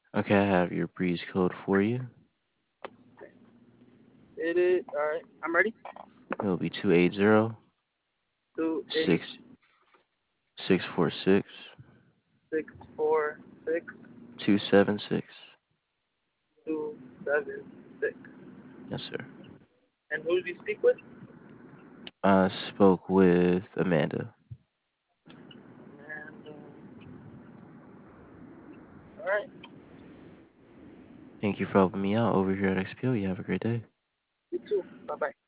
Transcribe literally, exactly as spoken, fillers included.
Okay, I have your breeze code for you. It is all right. I'm ready. It will be two eight zero Two eight six six four six six four six two seven six. two seven six. Yes, sir. And who did you speak with? I spoke with Amanda. And uh, all right. Thank you for helping me out over here at X P O. You have a great day. You too. Bye bye.